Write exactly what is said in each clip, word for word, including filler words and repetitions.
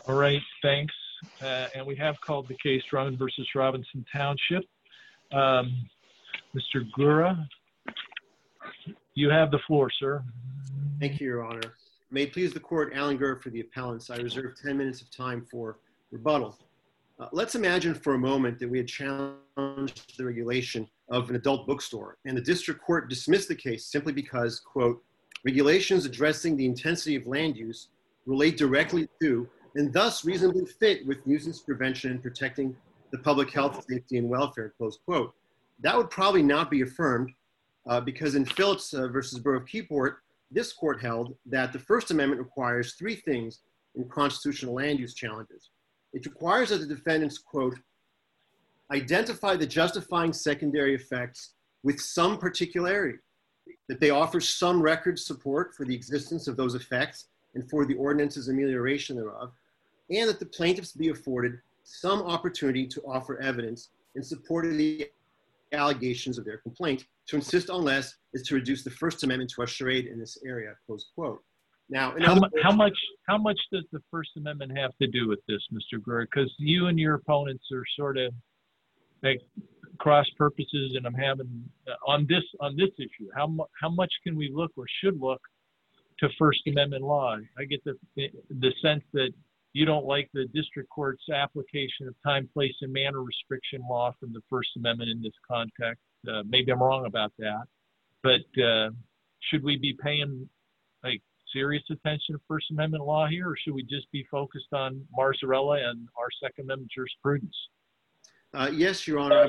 All right, thanks. Uh, and we have called the case Drummond versus Robinson Township. Um, Mister Gura, you have the floor, sir. Thank you, Your Honor. May it please the court, Alan Gura for the appellants. I reserve ten minutes of time for rebuttal. Uh, let's imagine for a moment that we had challenged the regulation of an adult bookstore and the district court dismissed the case simply because, quote, regulations addressing the intensity of land use relate directly to and thus reasonably fit with nuisance prevention and protecting the public health, safety, and welfare, close quote. That would probably not be affirmed uh, because in Phillips uh, versus Borough of Keyport, this court held that the First Amendment requires three things in constitutional land use challenges. It requires that the defendants, quote, identify the justifying secondary effects with some particularity, that they offer some record support for the existence of those effects and for the ordinance's amelioration thereof, and that the plaintiffs be afforded some opportunity to offer evidence in support of the allegations of their complaint. To insist on less is to reduce the First Amendment to a charade in this area, close quote. Now, how, mu how much how much does the First Amendment have to do with this, Mister Gura? Because you and your opponents are sort of like cross purposes, and I'm having uh, on this on this issue. How mu how much can we look or should look to First Amendment law? I get the the sense that you don't like the district court's application of time, place, and manner restriction law from the First Amendment in this context. Uh, maybe I'm wrong about that, but uh, should we be paying like serious attention to First Amendment law here, or should we just be focused on Marzarella and our Second Amendment jurisprudence? Uh, yes, Your Honor.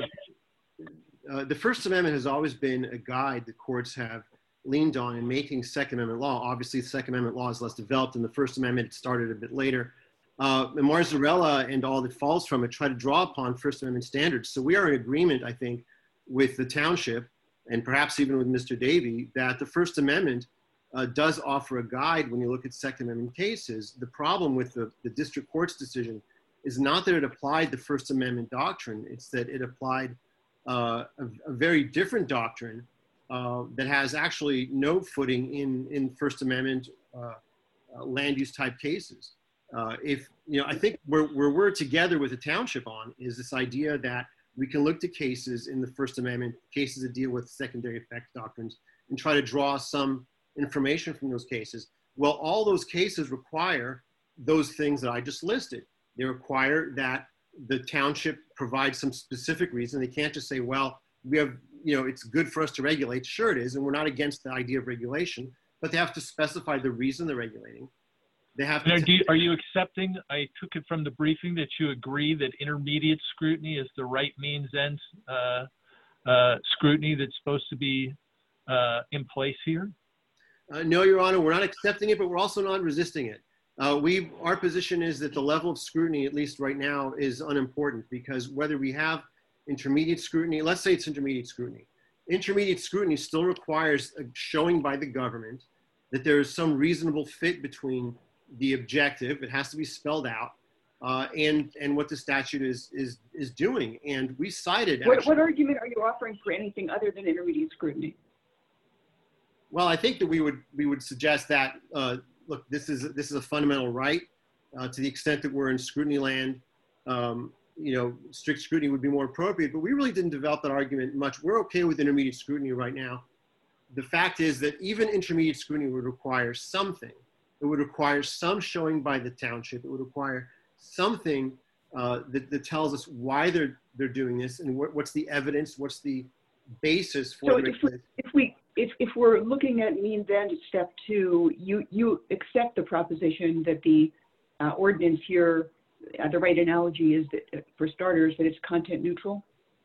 Uh, the First Amendment has always been a guide the courts have leaned on in making Second Amendment law. Obviously, the Second Amendment law is less developed than the First Amendment. It started a bit later. Uh, and Marzarella and all that falls from it try to draw upon First Amendment standards. So we are in agreement, I think, with the township and perhaps even with Mister Davey that the First Amendment uh, does offer a guide when you look at Second Amendment cases. The problem with the, the district court's decision is not that it applied the First Amendment doctrine, it's that it applied uh, a, a very different doctrine uh, that has actually no footing in, in First Amendment uh, uh, land use type cases. Uh, if, you know, I think where, where we're together with the township on is this idea that we can look to cases in the First Amendment, cases that deal with secondary effect doctrines, and try to draw some information from those cases. Well, all those cases require those things that I just listed. They require that the township provide some specific reason. They can't just say, well, we have, you know, it's good for us to regulate. Sure it is, and we're not against the idea of regulation, but they have to specify the reason they're regulating. They have to. Are, do you, are you accepting, I took it from the briefing that you agree that intermediate scrutiny is the right means end uh, uh, scrutiny that's supposed to be uh, in place here? Uh, no, Your Honor, we're not accepting it, but we're also not resisting it. Uh, we, our position is that the level of scrutiny, at least right now, is unimportant because whether we have intermediate scrutiny, let's say it's intermediate scrutiny, intermediate scrutiny still requires a showing by the government that there is some reasonable fit between the objective, it has to be spelled out, uh, and and what the statute is is is doing. And we cited. What, actually, what argument are you offering for anything other than intermediate scrutiny? Well, I think that we would we would suggest that uh, look, this is this is a fundamental right. Uh, to the extent that we're in scrutiny land, um, you know, strict scrutiny would be more appropriate. But we really didn't develop that argument much. We're okay with intermediate scrutiny right now. The fact is that even intermediate scrutiny would require something. It would require some showing by the township. It would require something uh, that, that tells us why they're they're doing this and what, what's the evidence, what's the basis for so the if we, if we if if we're looking at means end at step two, you you accept the proposition that the uh, ordinance here, uh, the right analogy is that, for starters, that it's content neutral.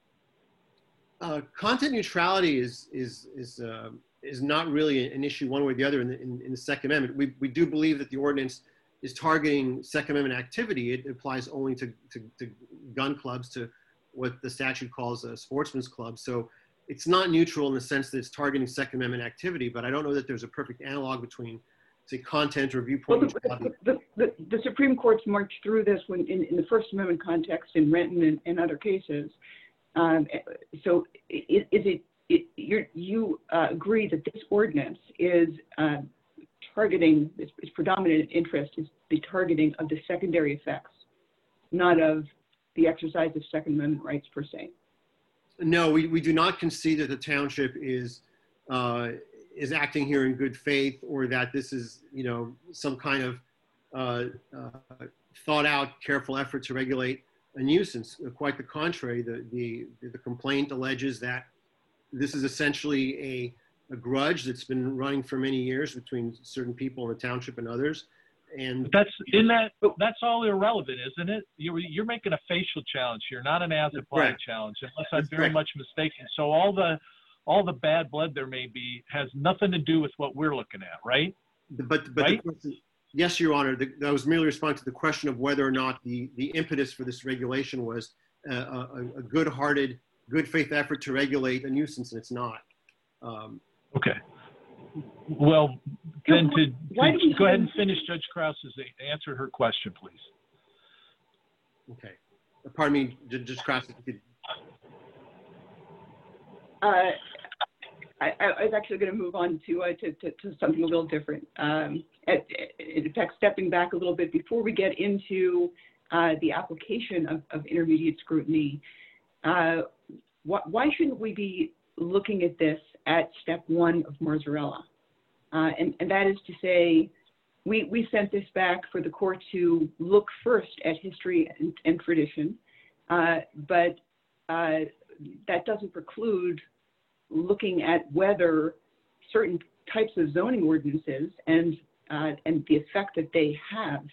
Uh, content neutrality is is is. Uh, is not really an issue one way or the other in the, in, in the Second Amendment. We, we do believe that the ordinance is targeting Second Amendment activity. It applies only to, to, to gun clubs, to what the statute calls a sportsman's club. So it's not neutral in the sense that it's targeting Second Amendment activity, but I don't know that there's a perfect analog between, say, content or viewpoint. Well, the, the, the, the Supreme Court's marched through this when, in, in the First Amendment context in Renton and, and other cases. Um, so is, is it, It, you're, you uh, agree that this ordinance is uh, targeting, its, its predominant interest is the targeting of the secondary effects, not of the exercise of Second Amendment rights per se. No, we, we do not concede that the township is uh, is acting here in good faith, or that this is, you know, some kind of uh, uh, thought out, careful effort to regulate a nuisance. Quite the contrary, the, the, the complaint alleges that this is essentially a, a grudge that's been running for many years between certain people in the township and others. And But that's in that that's all irrelevant, isn't it? You're you're making a facial challenge here, not an as applied challenge, unless I'm That's very correct. much mistaken. So all the all the bad blood there may be has nothing to do with what we're looking at, right? But, but Right? the question, yes, Your Honor, the, that was merely responding to the question of whether or not the, the impetus for this regulation was a, a, a good-hearted, good faith effort to regulate a nuisance, and it's not. Um, Okay. Well, then to, to Why do we go ahead have- and finish Judge Krause's answer her question, please. okay. Pardon me, J- Judge Krause, if you could. Uh, I, I was actually going to move on to, uh, to, to, to something a little different. Um, at, in fact, stepping back a little bit before we get into uh, the application of, of intermediate scrutiny, uh, wh why shouldn't we be looking at this at step one of Marzarella? Uh, and, and that is to say, we, we sent this back for the court to look first at history and, and tradition, uh, but uh, that doesn't preclude looking at whether certain types of zoning ordinances and, uh, and the effect that they have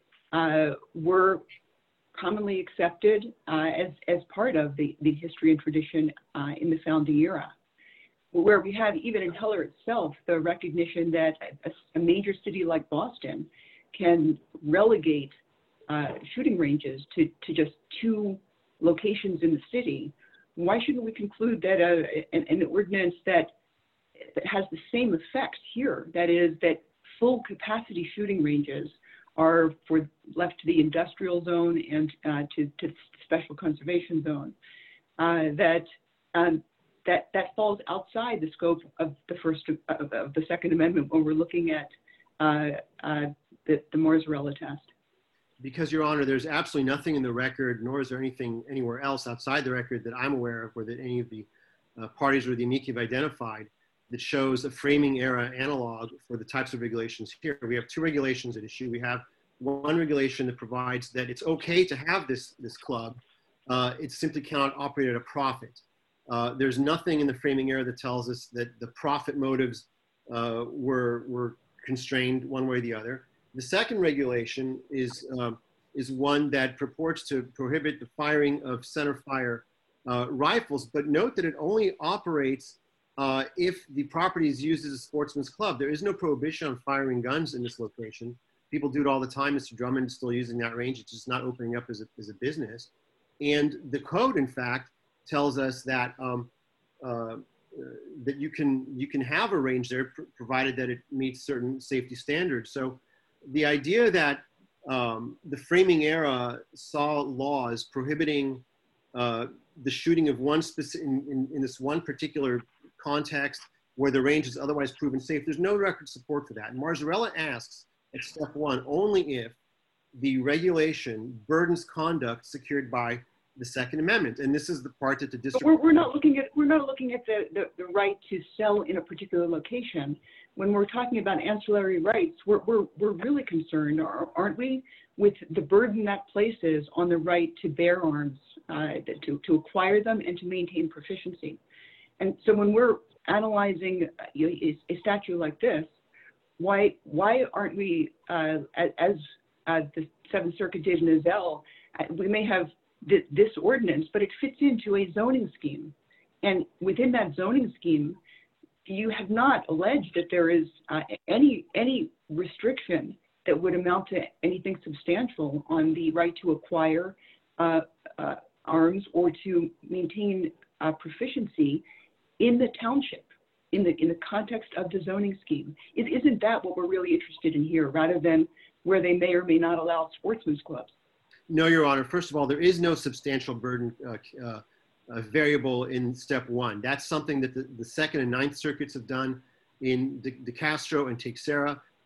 uh, were commonly accepted uh, as, as part of the, the history and tradition uh, in the founding era, where we have, even in Heller itself, the recognition that a, a major city like Boston can relegate uh, shooting ranges to, to just two locations in the city. Why shouldn't we conclude that a, an, an ordinance that, that has the same effect here, that is that full capacity shooting ranges are for left to the industrial zone and uh, to, to the special conservation zone, uh, that, um, that, that falls outside the scope of the first, of, of the Second Amendment when we're looking at uh, uh, the, the Marzarella test? Because, Your Honor, there's absolutely nothing in the record, nor is there anything anywhere else outside the record that I'm aware of, or that any of the uh, parties or the amici have identified, that shows a framing era analog for the types of regulations here. We have two regulations at issue. We have one regulation that provides that it's okay to have this, this club. Uh, it simply cannot operate at a profit. Uh, there's nothing in the framing era that tells us that the profit motives uh, were, were constrained one way or the other. The second regulation is, uh, is one that purports to prohibit the firing of center fire uh, rifles, but note that it only operates uh, if the property is used as a sportsman's club. There is no prohibition on firing guns in this location. People do it all the time. Mister Drummond is still using that range. It's just not opening up as a, as a business. And the code, in fact, tells us that um, uh, that you can, you can have a range there, pr provided that it meets certain safety standards. So the idea that um, the framing era saw laws prohibiting uh, the shooting of one specific, in, in, in this one particular context where the range is otherwise proven safe, there's no record support for that. And Marzarella asks at step one, only if the regulation burdens conduct secured by the Second Amendment. And this is the part that the district- But we're, we're not looking at, we're not looking at the, the, the right to sell in a particular location. When we're talking about ancillary rights, we're, we're, we're really concerned, aren't we, with the burden that places on the right to bear arms, uh, to, to acquire them and to maintain proficiency. And so when we're analyzing you know, a, a statute like this, why, why aren't we, uh, as, as uh, the Seventh Circuit did in Ezell, uh, we may have th this ordinance, but it fits into a zoning scheme. And within that zoning scheme, you have not alleged that there is uh, any, any restriction that would amount to anything substantial on the right to acquire uh, uh, arms or to maintain uh, proficiency in the township, in the, in the context of the zoning scheme. It, isn't that what we're really interested in here, rather than where they may or may not allow sportsmen's clubs? No, Your Honor. First of all, there is no substantial burden uh, uh, uh, variable in step one. That's something that the, the Second and Ninth Circuits have done in De, De Castro and Teixeira.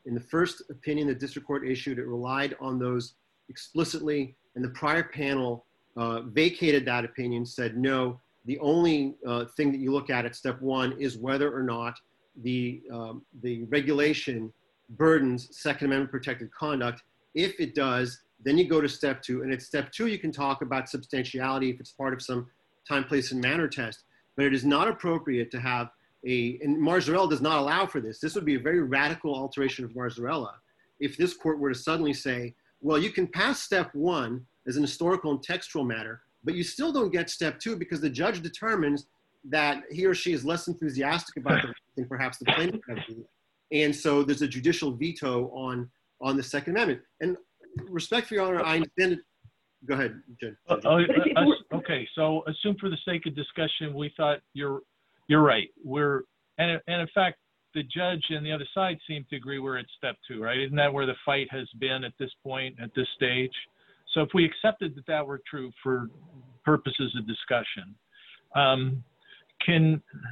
In the first opinion the district court issued, it relied on those explicitly, and the prior panel uh, vacated that opinion, said no, the only uh, thing that you look at at step one is whether or not the, um, the regulation burdens Second Amendment protected conduct. If it does, then you go to step two, and at step two you can talk about substantiality if it's part of some time, place, and manner test. But it is not appropriate to have a, and Marzarella does not allow for this. This would be a very radical alteration of Marzarella if this court were to suddenly say, well, you can pass step one as an historical and textual matter, but you still don't get step two because the judge determines that he or she is less enthusiastic about it than perhaps the plaintiff has been. And so there's a judicial veto on, on the Second Amendment. And respectfully, Your Honor, I understand it. Go ahead, Jen. Uh, uh, okay, so assume for the sake of discussion, we thought you're you're right. We're and, and in fact, the judge and the other side seem to agree we're at step two, right? Isn't that where the fight has been at this point, at this stage? So if we accepted that that were true for purposes of discussion, um, can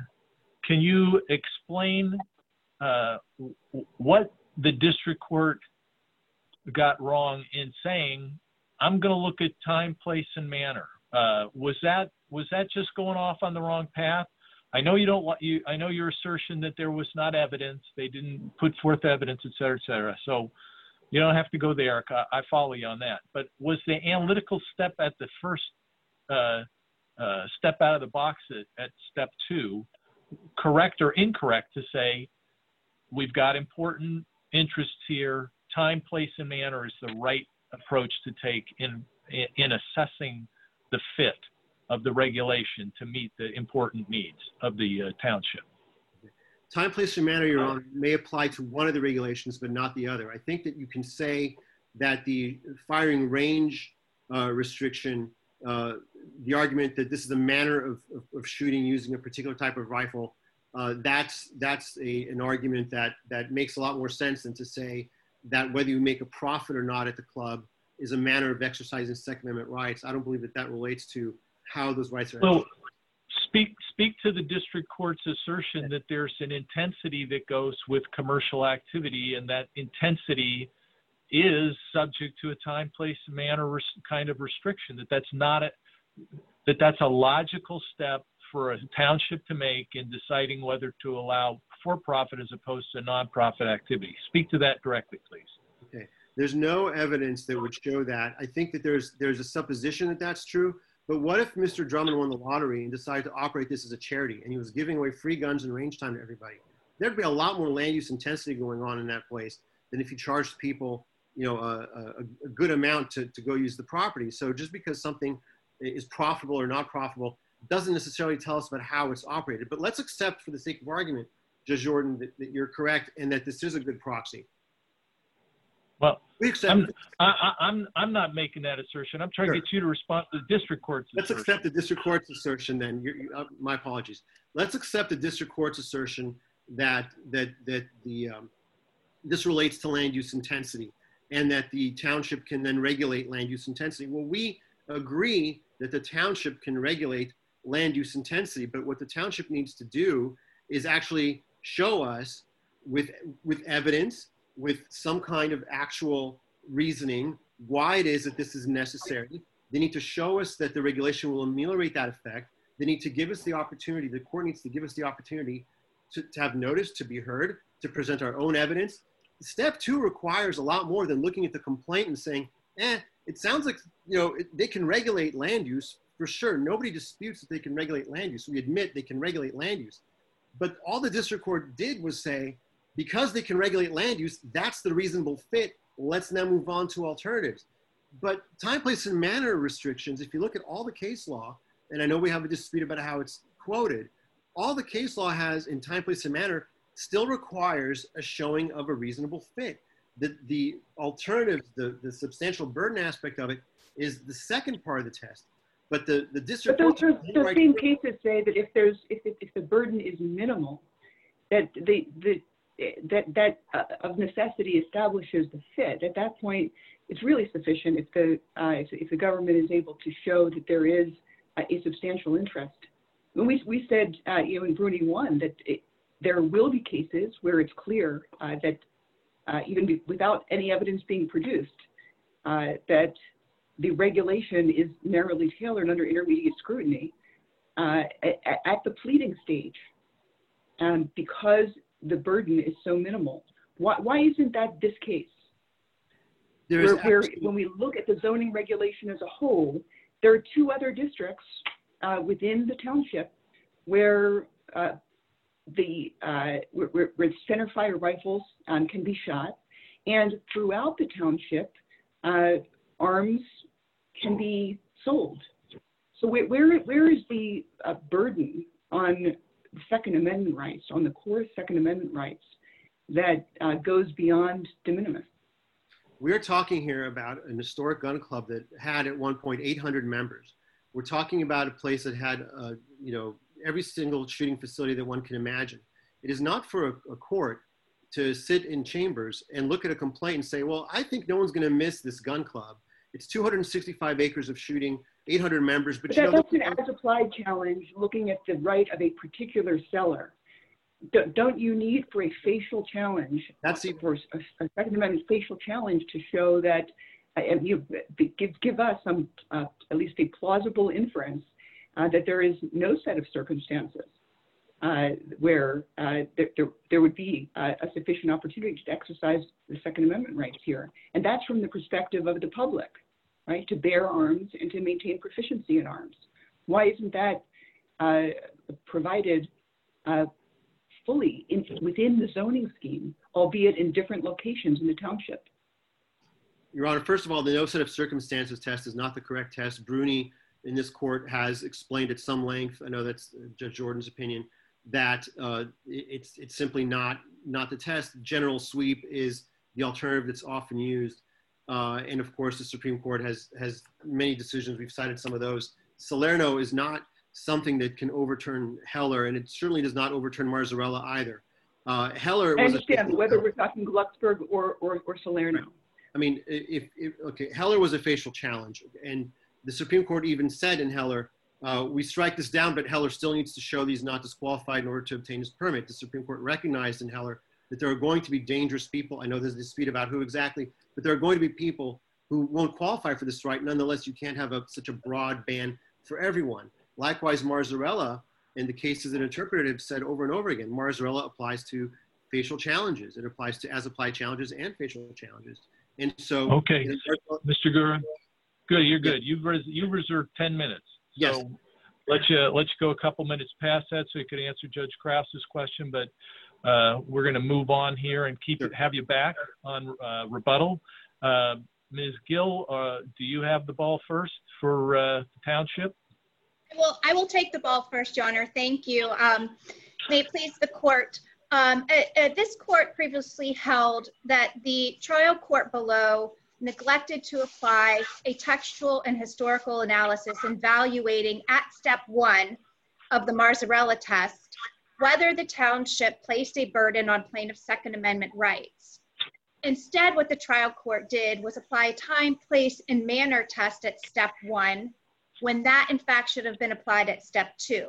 can you explain uh, what the district court got wrong in saying, I'm going to look at time, place, and manner? Uh, was that was that just going off on the wrong path? I know you don't want you. I know your assertion that there was not evidence. They didn't put forth evidence, et cetera, et cetera. So you don't have to go there. I follow you on that. But was the analytical step at the first uh, uh, step out of the box at, at step two correct or incorrect to say we've got important interests here? Time, place, and manner is the right approach to take in in assessing the fit of the regulation to meet the important needs of the uh, township. Time, place, and manner, Your Honor, may apply to one of the regulations, but not the other. I think that you can say that the firing range uh, restriction, uh, the argument that this is a manner of, of, of shooting using a particular type of rifle, uh, that's that's a, an argument that that makes a lot more sense than to say that whether you make a profit or not at the club is a manner of exercising Second Amendment rights. I don't believe that that relates to how those rights are. Well, speak speak to the district court's assertion that there's an intensity that goes with commercial activity, and that intensity is subject to a time, place, and manner kind of restriction. That that's not a that that's a logical step for a township to make in deciding whether to allow for-profit as opposed to non-profit activity. Speak to that directly, please. Okay. There's no evidence that would show that. I think that there's there's a supposition that that's true. But what if Mister Drummond won the lottery and decided to operate this as a charity, and he was giving away free guns and range time to everybody? There'd be a lot more land use intensity going on in that place than if you charged people, you know, a, a, a good amount to, to go use the property. So just because something is profitable or not profitable doesn't necessarily tell us about how it's operated. But let's accept, for the sake of argument, Judge Jordan, that, that you're correct and that this is a good proxy. Well, we accept I'm, I, I'm, I'm not making that assertion. I'm trying sure. to get you to respond to the district court's Let's assertion. accept the district court's assertion then. You're, you, uh, my apologies. Let's accept the district court's assertion that, that, that the, um, this relates to land use intensity and that the township can then regulate land use intensity. Well, we agree that the township can regulate land use intensity, but what the township needs to do is actually show us with, with evidence, with some kind of actual reasoning why it is that this is necessary. They need to show us that the regulation will ameliorate that effect. They need to give us the opportunity, the court needs to give us the opportunity to, to have notice, to be heard, to present our own evidence. Step two requires a lot more than looking at the complaint and saying, eh, it sounds like, you know, it, they can regulate land use for sure. Nobody disputes that they can regulate land use. We admit they can regulate land use. But all the district court did was say, because they can regulate land use, that's the reasonable fit. Let's now move on to alternatives. But time, place, and manner restrictions, if you look at all the case law, and I know we have a dispute about how it's quoted, all the case law has in time, place, and manner still requires a showing of a reasonable fit. The, the alternative, the, the substantial burden aspect of it is the second part of the test. But the, the district But those, court, those, those right same cases say that if there's if, it, if the burden is minimal, that the the that that uh, of necessity establishes the fit. At that point, it's really sufficient if the uh, if, if the government is able to show that there is uh, a substantial interest. When we we said uh, you know in Bruni one that it, there will be cases where it's clear uh, that uh, even be, without any evidence being produced, uh, that the regulation is narrowly tailored under intermediate scrutiny uh, at, at the pleading stage, um, because the burden is so minimal. Why, why isn't that this case? Where, where, when we look at the zoning regulation as a whole, there are two other districts uh, within the township where uh, the uh, where, where centerfire rifles um, can be shot, and throughout the township, uh, arms can be sold. So where where, where is the uh, burden on the Second Amendment rights, on the core Second Amendment rights, that uh, goes beyond de minimis? We're talking here about an historic gun club that had at one point eight hundred members. We're talking about a place that had, uh, you know, every single shooting facility that one can imagine. It is not for a, a court to sit in chambers and look at a complaint and say, well, I think no one's going to miss this gun club. It's two hundred sixty-five acres of shooting, eight hundred members. But, but you that, know, that's an as-applied challenge, looking at the right of a particular seller. Don't you need for a facial challenge, that's the, for a, a Second Amendment facial challenge to show that, uh, you give, give us some, uh, at least a plausible inference uh, that there is no set of circumstances uh, where uh, there, there, there would be uh, a sufficient opportunity to exercise the Second Amendment rights here. And that's from the perspective of the public, right, to bear arms and to maintain proficiency in arms. Why isn't that uh, provided uh, fully in, within the zoning scheme, albeit in different locations in the township? Your Honor, first of all, the no set of circumstances test is not the correct test. Bruni in this court has explained at some length, I know that's Judge Jordan's opinion, that uh, it's, it's simply not, not the test. General sweep is the alternative that's often used. Uh, and of course, the Supreme Court has, has many decisions. We've cited some of those. Salerno is not something that can overturn Heller, and it certainly does not overturn Marzarella either. Uh, Heller I was understand, a, whether we're talking Glucksberg or, or, or Salerno. I mean, if, if, okay, Heller was a facial challenge, and the Supreme Court even said in Heller, uh, we strike this down, but Heller still needs to show he's not disqualified in order to obtain his permit. The Supreme Court recognized in Heller that there are going to be dangerous people. I know there's a dispute about who exactly, but there are going to be people who won't qualify for this right. Nonetheless, you can't have a, such a broad ban for everyone. Likewise, Marzarella, in the cases that interpreted have said over and over again, Marzarella applies to facial challenges. It applies to as-applied challenges and facial challenges. And so, okay, Mister Gura, good, you're good. Yeah. You've res you've reserved ten minutes. So yes. let's uh, let's go a couple minutes past that so you can answer Judge Krause's question. But uh, we're going to move on here and keep Sure. have you back on uh, rebuttal. Uh, Miz Gill, uh, do you have the ball first for uh, the township? Well, I will take the ball first, Your Honor. Thank you. Um, may it please the court. Um, uh, uh, this court previously held that the trial court below neglected to apply a textual and historical analysis evaluating at step one of the Marzarella test whether the township placed a burden on plaintiff's Second Amendment rights. Instead, what the trial court did was apply a time, place, and manner test at step one, when that in fact should have been applied at step two.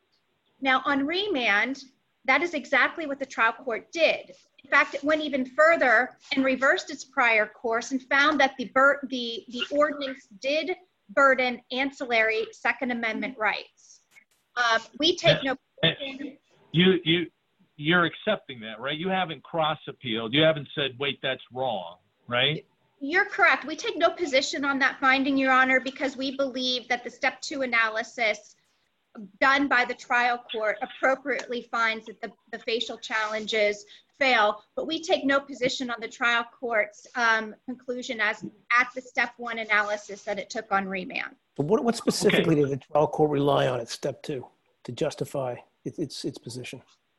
Now on remand, that is exactly what the trial court did. In fact, it went even further and reversed its prior course and found that the, the, the ordinance did burden ancillary Second Amendment rights. Um, we take no position. You, you, you're accepting that, right? You haven't cross-appealed. You haven't said, wait, that's wrong, right? You're correct. We take no position on that finding, Your Honor, because we believe that the step two analysis done by the trial court appropriately finds that the, the facial challenges fail, but we take no position on the trial court's um, conclusion as at the step one analysis that it took on remand. But what, what specifically Okay. did the trial court rely on at step two to justify its, its, its position?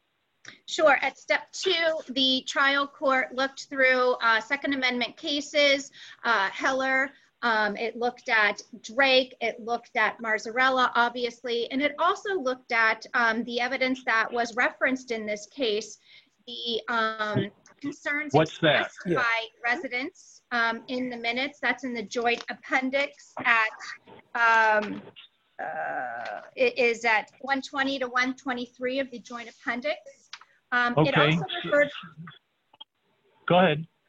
Sure. At step two, the trial court looked through uh, Second Amendment cases, uh, Heller, um, it looked at Drake, it looked at Marzarella, obviously, and it also looked at um, the evidence that was referenced in this case, the um, concerns What's expressed that? Yeah. by residents um, in the minutes. That's in the joint appendix at, um, uh, it is at one twenty to one twenty-three of the joint appendix. Um, Okay. It also referred, Go ahead.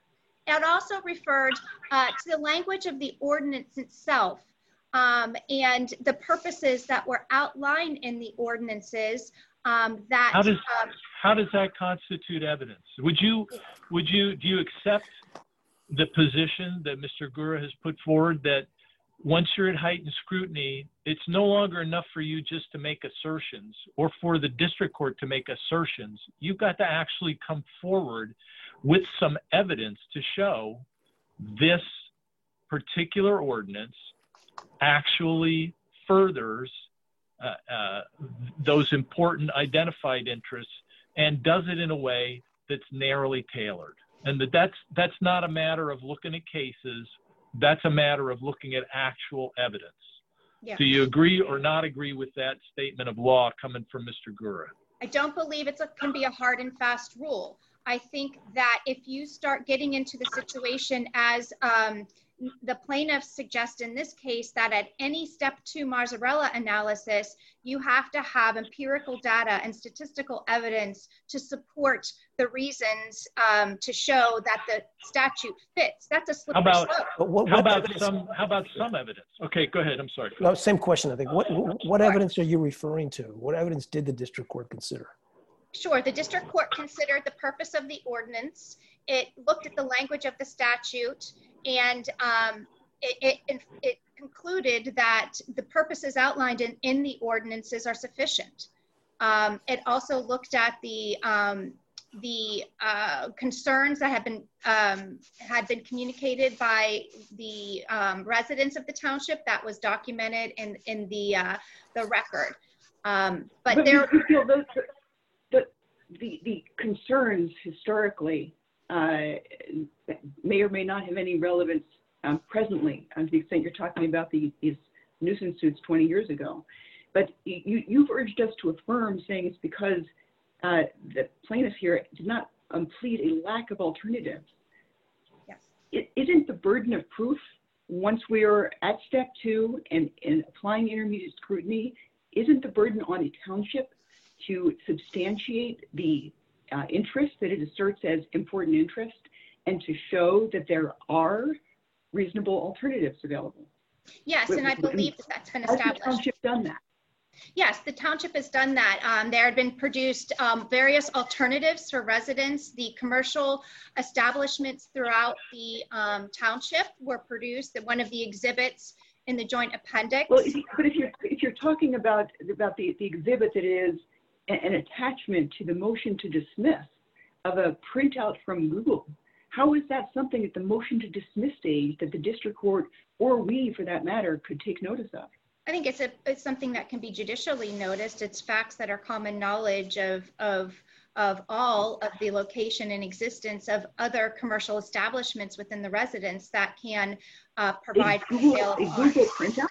it also referred uh, to the language of the ordinance itself um, and the purposes that were outlined in the ordinances um, that. How does, um, how does that constitute evidence? Would you, would you, do you accept the position that Mister Gura has put forward that once you're at heightened scrutiny, it's no longer enough for you just to make assertions or for the district court to make assertions. You've got to actually come forward with some evidence to show this particular ordinance actually furthers uh, uh, those important identified interests and does it in a way that's narrowly tailored. And that that's, that's not a matter of looking at cases. That's a matter of looking at actual evidence. Yeah. Do you agree or not agree with that statement of law coming from Mister Gura? I don't believe it can be a hard and fast rule. I think that if you start getting into the situation as um, the plaintiffs suggest in this case, that at any step two Marzarella analysis, you have to have empirical data and statistical evidence to support the reasons um, to show that the statute fits. That's a slippery How about, slope. What, how what about evidence- some, how about some evidence? Okay, go ahead. I'm sorry. No, same question, I think. What, what evidence are you referring to? What evidence did the district court consider? Sure, the district court considered the purpose of the ordinance. It looked at the language of the statute, and um, it, it, it concluded that the purposes outlined in, in the ordinances are sufficient. Um, it also looked at the um, the uh, concerns that have been um, had been communicated by the um, residents of the township that was documented in in the uh, the record. Um, but, But there, you feel those, the, the, the concerns historically uh, may or may not have any relevance um, presently, to the extent you're talking about the, these nuisance suits twenty years ago. But you, you've urged us to affirm, saying it's because uh, the plaintiffs here did not um, plead a lack of alternatives. yes. It, isn't the burden of proof, once we are at step two and, and applying intermediate scrutiny, isn't the burden on a township to substantiate the uh, interest that it asserts as important interest and to show that there are reasonable alternatives available? Yes, and I believe that that's been Has the established. township done that? Yes, the township has done that. Um, there had been produced um, various alternatives for residents. The commercial establishments throughout the um, township were produced. One of the exhibits in the joint appendix. Well, if you, but if you're if you're talking about about the, the exhibit that is an, an attachment to the motion to dismiss of a printout from Google, how is that something at the motion to dismiss stage that the district court, or we for that matter, could take notice of? I think it's a it's something that can be judicially noticed. It's facts that are common knowledge of of of all of the location and existence of other commercial establishments within the residence that can uh, provide A Google, sale a of Google farms. printout?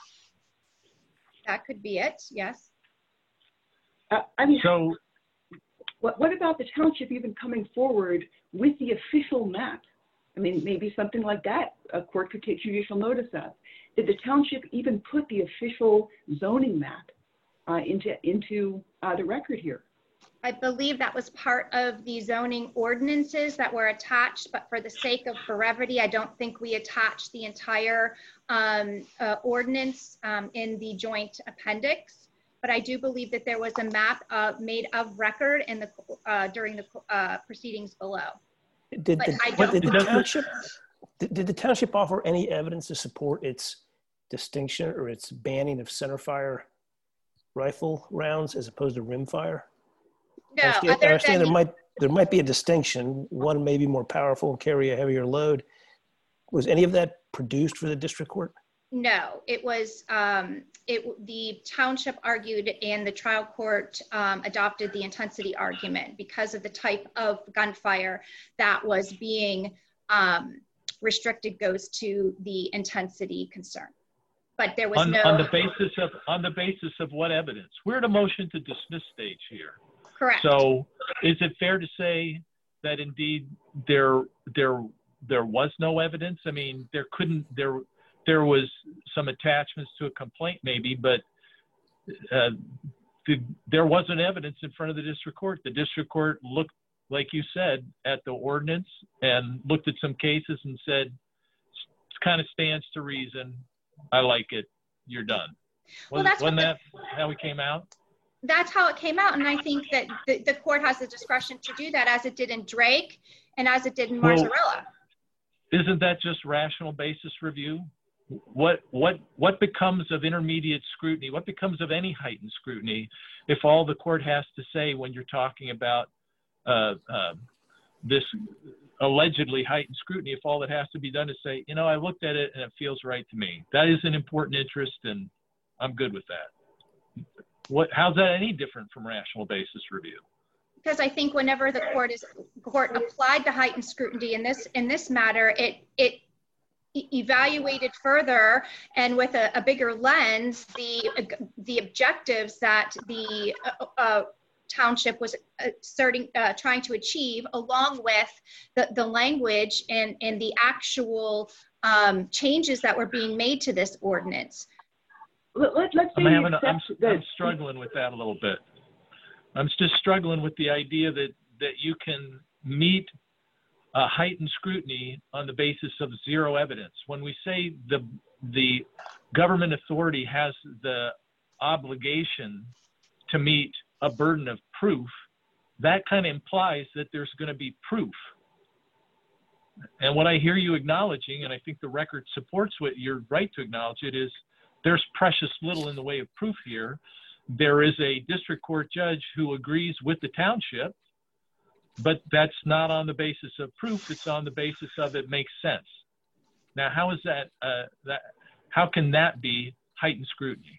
That could be it. Yes. Uh, I mean, So, what, what about the township even coming forward with the official map? I mean, maybe something like that a court could take judicial notice of. Did the township even put the official zoning map uh, into, into uh, the record here? I believe that was part of the zoning ordinances that were attached, but for the sake of brevity, I don't think we attached the entire um, uh, ordinance um, in the joint appendix. But I do believe that there was a map uh, made of record in the uh, during the uh, proceedings below. Did But the, I don't- did the It doesn't- township, did, did the township offer any evidence to support its distinction or its banning of centerfire rifle rounds as opposed to rimfire? No, I understand, I other understand than there might there might be a distinction. One may be more powerful and carry a heavier load. Was any of that produced for the district court? no, it was um, it the township argued and the trial court um, adopted the intensity argument because of the type of gunfire that was being um, restricted goes to the intensity concern. But there was on, no on the basis of on the basis of what evidence? We're at a motion to dismiss stage here. correct. So, is it fair to say that indeed there there there was no evidence? I mean, there couldn't there there was some attachments to a complaint maybe, but uh, the, there wasn't evidence in front of the district court. The district court looked like you said, at the ordinance and looked at some cases and said, it kind of stands to reason. I like it. You're done. Well, Wasn't, that's wasn't what that how it came out? That's how it came out. And I think that the, the court has the discretion to do that, as it did in Drake and as it did in Well, Marzarella. Isn't that just rational basis review? What what what becomes of intermediate scrutiny? What becomes of any heightened scrutiny if all the court has to say when you're talking about uh, uh, this allegedly heightened scrutiny, if all that has to be done is say, you know, I looked at it and it feels right to me. That is an important interest and I'm good with that. What, how's that any different from rational basis review? Because I think whenever the court is court applied the heightened scrutiny in this in this matter, it it evaluated further and with a, a bigger lens the the objectives that the uh, uh, township was asserting, uh, trying to achieve, along with the, the language and, and the actual um, changes that were being made to this ordinance. Let, let, let's say I'm, having a, I'm, that I'm struggling with that a little bit. I'm just struggling with the idea that, that you can meet a heightened scrutiny on the basis of zero evidence. When we say the, the government authority has the obligation to meet a burden of proof, that kind of implies that there's going to be proof. And what I hear you acknowledging, and I think the record supports what you're right to acknowledge it, is there's precious little in the way of proof here. There is a district court judge who agrees with the township, but that's not on the basis of proof. It's on the basis of it makes sense. Now, how is that, uh, that how can that be heightened scrutiny?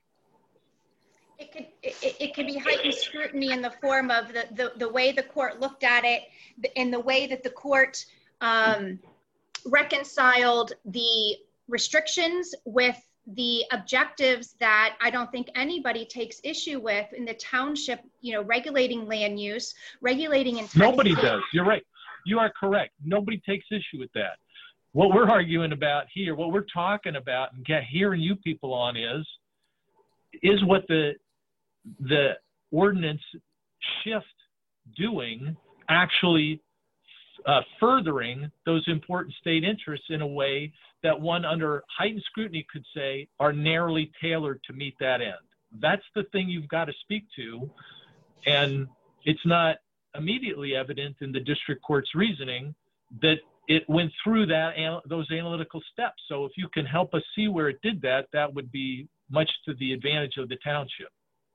It could, it, it could be heightened scrutiny in the form of the, the, the way the court looked at it, in the way that the court um, reconciled the restrictions with the objectives that I don't think anybody takes issue with in the township, you know, regulating land use, regulating intensity. Nobody does. You're right. You are correct. Nobody takes issue with that. What we're arguing about here, what we're talking about and get hearing you people on is, is what the, the ordinance shift doing actually uh, furthering those important state interests in a way that one under heightened scrutiny could say are narrowly tailored to meet that end. That's the thing you've got to speak to. And it's not immediately evident in the district court's reasoning that it went through that those analytical steps. So if you can help us see where it did that, that would be much to the advantage of the township.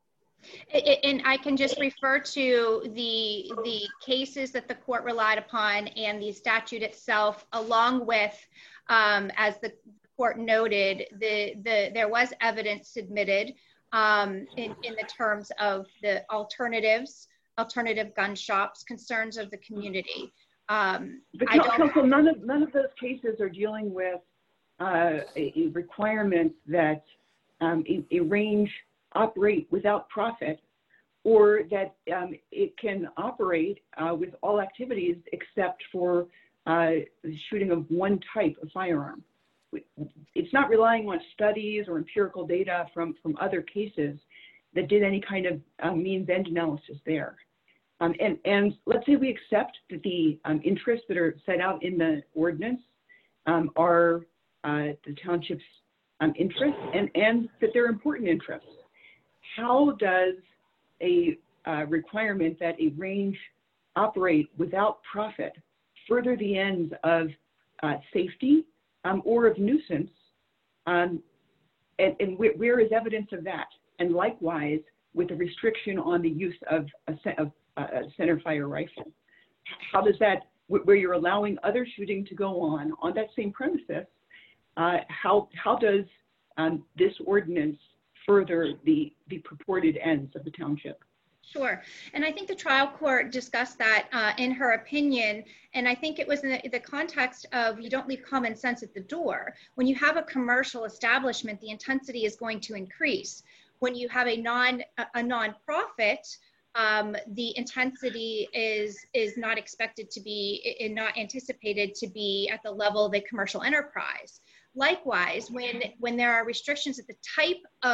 And I can just refer to the the cases that the court relied upon and the statute itself, along with, um, as the court noted, the, the there was evidence submitted um, in, in the terms of the alternatives, alternative gun shops, concerns of the community. Um, but I don't, counsel, none of none of those cases are dealing with uh, a, a requirement that um, a, a range operate without profit, or that um, it can operate uh, with all activities except for uh, shooting of one type of firearm. It's not relying on studies or empirical data from, from other cases that did any kind of uh, means end analysis there. Um, and, and let's say we accept that the um, interests that are set out in the ordinance um, are uh, the township's um, interests and, and that they're important interests. How does a uh, requirement that a range operate without profit further the ends of uh, safety um, or of nuisance? Um, and and wh where is evidence of that? And likewise, with a restriction on the use of a, of a centerfire rifle, how does that, where you're allowing other shooting to go on on that same premises, uh, how how does um, this ordinance further the, the purported ends of the township? Sure. And I think the trial court discussed that uh, in her opinion. And I think it was in the, the context of you don't leave common sense at the door. When you have a commercial establishment, the intensity is going to increase. When you have a non a, a nonprofit, um, the intensity is is not expected to be, and not anticipated to be at the level of a commercial enterprise. Likewise, when, when there are restrictions at the type of,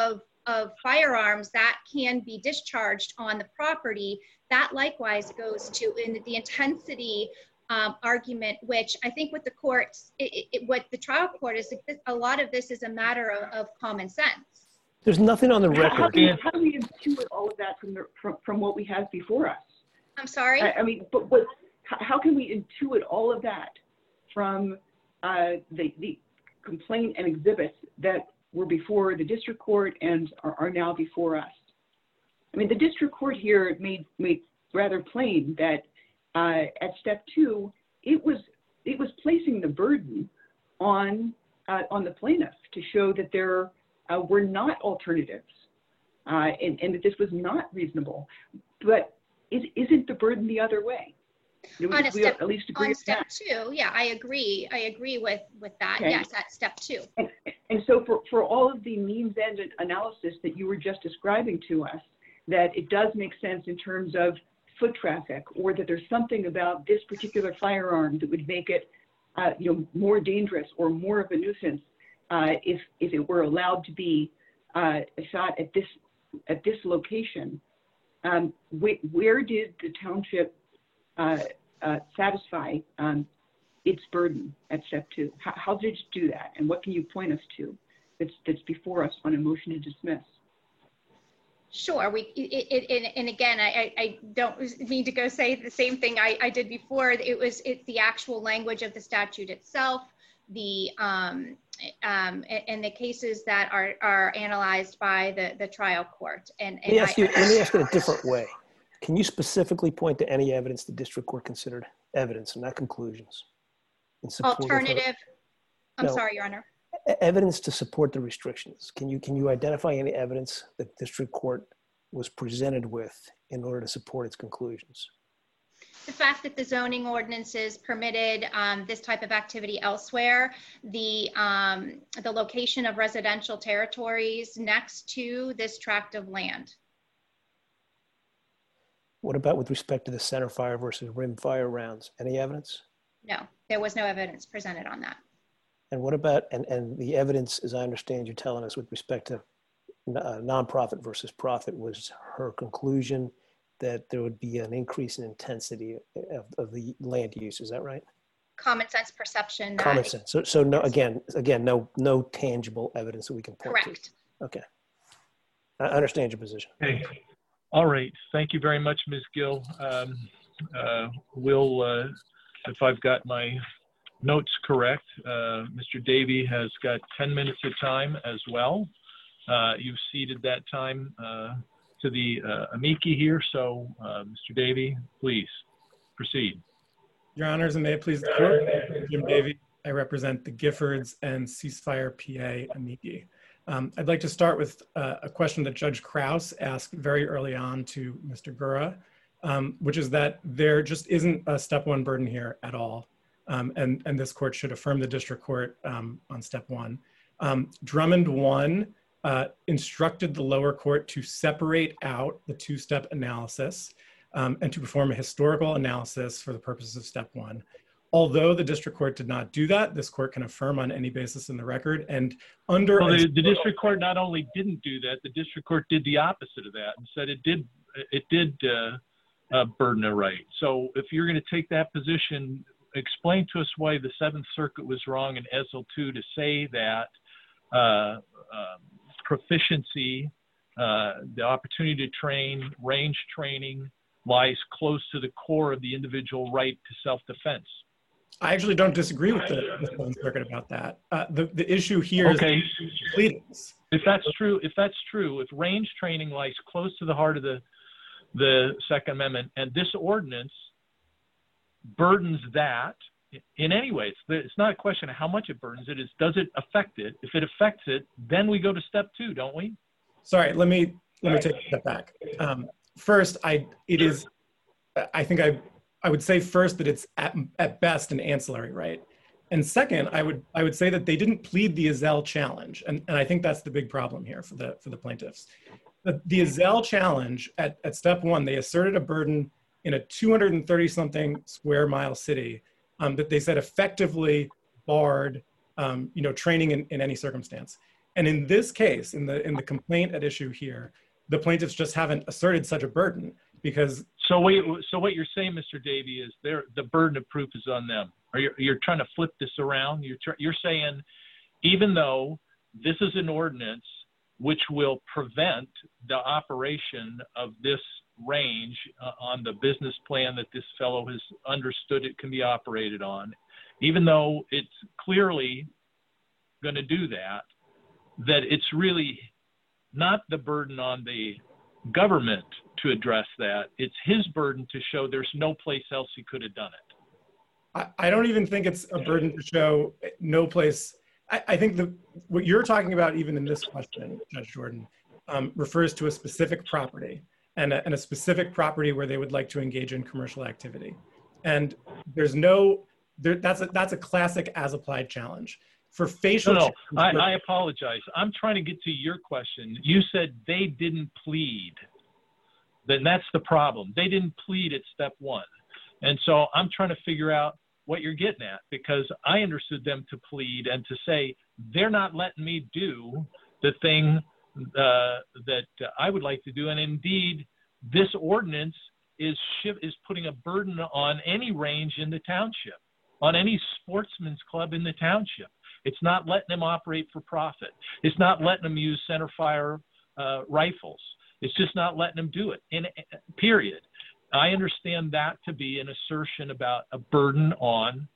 of firearms that can be discharged on the property. That likewise goes to in the intensity um, argument, which I think with the courts, it, it, what the trial court is, a lot of this is a matter of, of common sense. There's nothing on the How, how, record. do we, how do we intuit all of that from, the, from, from what we have before us? I'm sorry? I, I mean, but what, how can we intuit all of that from uh, the, the complaint and exhibits that were before the district court and are, are now before us? I mean, the district court here made, made rather plain that uh, at step two, it was, it was placing the burden on, uh, on the plaintiff to show that there uh, were not alternatives uh, and, and that this was not reasonable. But is, isn't the burden the other way? Do we, On a we step, at least agree on with step that? two, yeah, I agree. I agree with, with that. Okay. Yes, at step two. And, and so for, for all of the means end analysis that you were just describing to us, that it does make sense in terms of foot traffic, or that there's something about this particular firearm that would make it uh, you know, more dangerous or more of a nuisance uh, if, if it were allowed to be uh, shot at this, at this location. Um, wh where did the township uh, uh, satisfy um, its burden at step two? How, how did it do that? And what can you point us to that's, that's before us on a motion to dismiss? Sure. We it, it, it, and again, I, I don't mean to go say the same thing I, I did before. It was it's the actual language of the statute itself, the um, um, and the cases that are are analyzed by the the trial court. And, and let me ask I, you. Let me ask it a different way. Can you specifically point to any evidence the district court considered evidence and not conclusions in support alternative. of her, I'm no, sorry, Your Honor. evidence to support the restrictions? Can you can you identify any evidence that district court was presented with in order to support its conclusions? The fact that the zoning ordinances permitted um, this type of activity elsewhere, the um, the location of residential territories next to this tract of land. What about with respect to the center fire versus rim fire rounds? Any evidence? No, there was no evidence presented on that. And what about, and, and the evidence, as I understand you're telling us, with respect to uh, nonprofit versus profit, was her conclusion that there would be an increase in intensity of, of the land use. Is that right? Common sense perception. that- Common sense. So, so no, again, again, no, no tangible evidence that we can point Correct. to. Okay. I understand your position. Okay. All right. Thank you very much, Miz Gill. Um, uh, we'll, uh, if I've got my notes correct, uh, Mister Davey has got ten minutes of time as well. Uh, you've ceded that time uh, to the uh, amici here. So, uh, Mister Davey, please proceed. Your Honors, and may it please the court, I'm Jim Davey. I represent the Giffords and Ceasefire P A amici. Um, I'd like to start with uh, a question that Judge Krause asked very early on to Mister Gura, um, which is that there just isn't a step one burden here at all. Um, and, and this court should affirm the district court um, on step one. Um, Drummond one uh, instructed the lower court to separate out the two-step analysis um, and to perform a historical analysis for the purposes of step one. Although the district court did not do that, this court can affirm on any basis in the record. And under well, the, the district court not only didn't do that, the district court did the opposite of that and said it did it did uh, uh, burden a right. So if you're going to take that position, explain to us why the Seventh Circuit was wrong in E S L two to say that uh, uh, proficiency, uh, the opportunity to train, range training lies close to the core of the individual right to self-defense. I actually don't disagree with the, the Seventh Circuit about that. Uh, the, the issue here okay. is pleadings. If that's true, if that's true, if range training lies close to the heart of the, the Second Amendment, and this ordinance burdens that in any way, it's, it's not a question of how much it burdens it, is does it affect it? If it affects it, then we go to step two, don't we? Sorry, let me, let me take a step back. Um, first, I, it is, I think I, I would say first that it's at, at best an ancillary right. And second, I would, I would say that they didn't plead the Ezell challenge. And, and I think that's the big problem here for the, for the plaintiffs. The, the Ezell challenge at, at step one, they asserted a burden in a two hundred thirty something square mile city um, that they said effectively barred um, you know, training in, in any circumstance. And in this case, in the in the complaint at issue here, the plaintiffs just haven't asserted such a burden because. So wait, so what you're saying, Mister Davey, is there the burden of proof is on them. Are you you're trying to flip this around? You're tr- you're saying, even though this is an ordinance which will prevent the operation of this range uh, on the business plan that this fellow has understood it can be operated on, even though it's clearly going to do that, that it's really not the burden on the government to address that. It's his burden to show there's no place else he could have done it. I, I don't even think it's a burden to show no place. I, I think the what you're talking about, even in this question, Judge Jordan, um, refers to a specific property and a, and a specific property where they would like to engage in commercial activity. And there's no, there, that's, a, that's a classic as-applied challenge. For facial no, no, I, I apologize. I'm trying to get to your question. You said they didn't plead. Then that's the problem. They didn't plead at step one. And so I'm trying to figure out what you're getting at, because I understood them to plead and to say, they're not letting me do the thing uh, that uh, I would like to do. And indeed, this ordinance is, is putting a burden on any range in the township, on any sportsman's club in the township. It's not letting them operate for profit. It's not letting them use center fire uh, rifles. It's just not letting them do it, in, period. I understand that to be an assertion about a burden on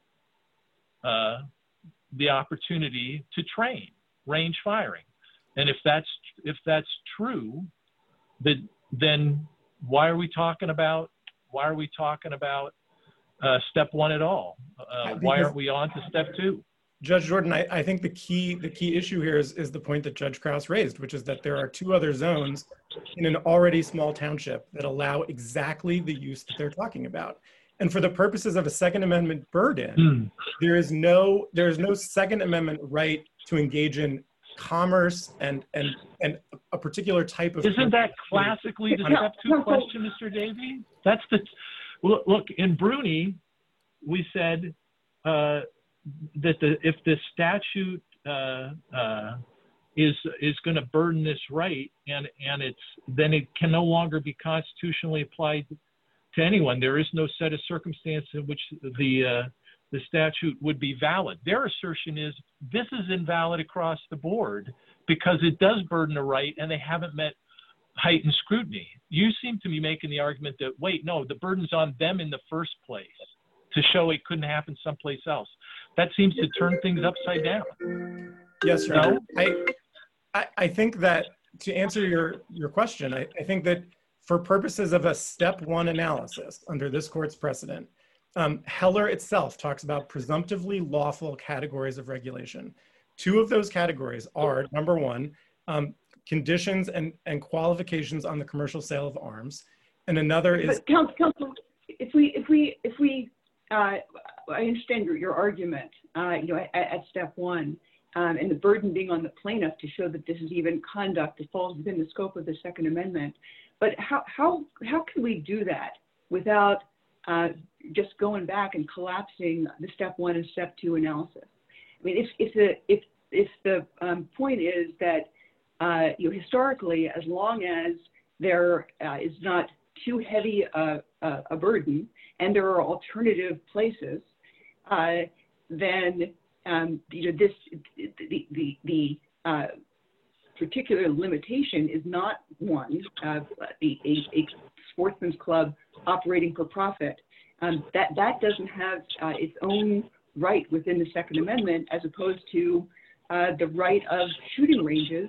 uh, the opportunity to train range firing. And if that's, if that's true, then, then why are we talking about, why are we talking about uh, step one at all? Uh, why aren't we on to step two? Judge Jordan, I, I think the key the key issue here is, is the point that Judge Krause raised, which is that there are two other zones in an already small township that allow exactly the use that they're talking about. And for the purposes of a Second Amendment burden, mm. there is no there is no Second Amendment right to engage in commerce and and and a particular type of. Isn't that classically the step two question, Mister Davey? That's the look, look in Bruni, we said. Uh, that the if the statute uh, uh, is is going to burden this right, and and it's then it can no longer be constitutionally applied to anyone. There is no set of circumstances in which the uh, the statute would be valid. Their assertion is this is invalid across the board because it does burden a right, and they haven't met heightened scrutiny. You seem to be making the argument that wait, no, the burden's on them in the first place to show it couldn't happen someplace else. That seems to turn things upside down. Yes, Your Honor. I, I, I think that to answer your, your question, I, I think that for purposes of a step one analysis under this court's precedent, um, Heller itself talks about presumptively lawful categories of regulation. Two of those categories are, number one, um, conditions and, and qualifications on the commercial sale of arms. And another is- But counsel, counsel, if we, if we, if we, Uh, I understand your, your argument, uh, you know, at, at step one, um, and the burden being on the plaintiff to show that this is even conduct that falls within the scope of the Second Amendment. But how how how can we do that without uh, just going back and collapsing the step one and step two analysis? I mean, if if the if if the um, point is that uh, you know historically, as long as there uh, is not too heavy a, a, a burden, and there are alternative places, uh, then um, you know this the the, the uh, particular limitation is not one of a, a, a sportsman's club operating for profit. Um, that that doesn't have uh, its own right within the Second Amendment, as opposed to uh, the right of shooting ranges